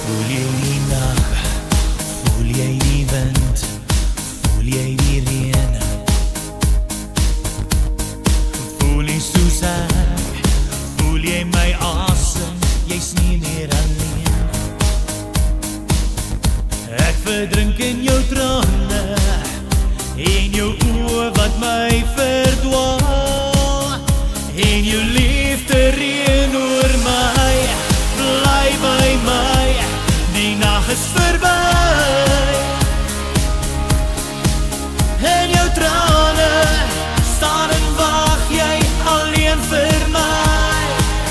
Voel jy die nag, voel jy die wind, voel jy die reën. Voel jy soos ek, voel jy my asem, jy's nie meer alleen. Ek verdrink in jou trane, en jou oë wat my verdwaal, en jou liefde reën oor my, bly by my, die nag is verby. En jou trane staan en wag jy alleen vir my,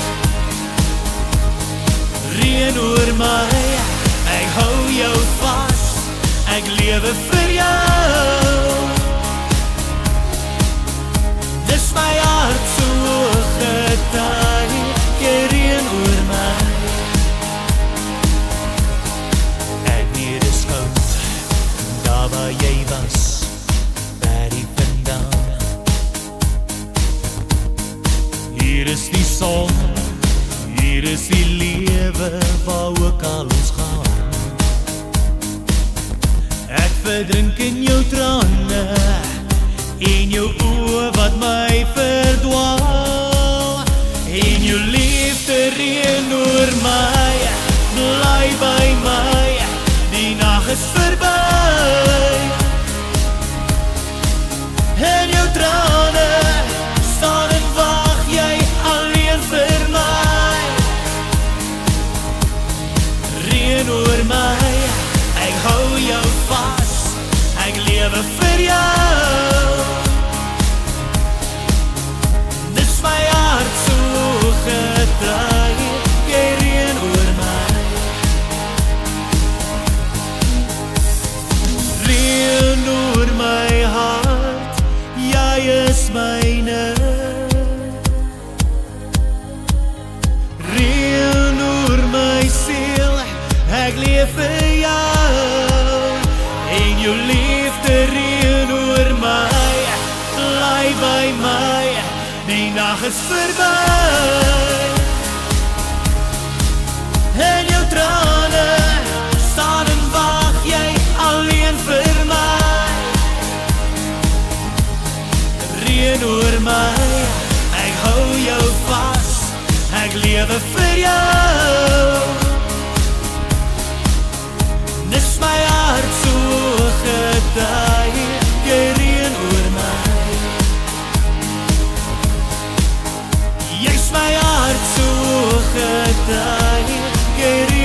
reën oor my, ek hou jou vas, ek lewe vir jou. Dis my hart so getuig, jy reën oor my. Ek weet is koud, daar waar jy was, ver die vandaan. Hier is die son, hier is die lewe, waar ook al ons gaan. Ek verdrink in jou trane, en jou oë wat my verdwaal, en jou liefde reën oor my, bly by my, die nag is verby. En jou trane staan en wag jy alleen vir my, reën oor my, ek hou jou vas, ek lewe vir jou. Dis my hart so getuig, jy reën oor my. Reën oor my hart, jy is myne. Reën oor my siel, ek leef vir jou. En jou liefde reën oor my, bly by my, die nag is verby. En jou trane staan en wag jy alleen vir my, reën oor my, ek hou jou vas, ek lewe vir jou. Dis my hart so getuig, jy reën oor my. Jy's my hart so getuig, jy reën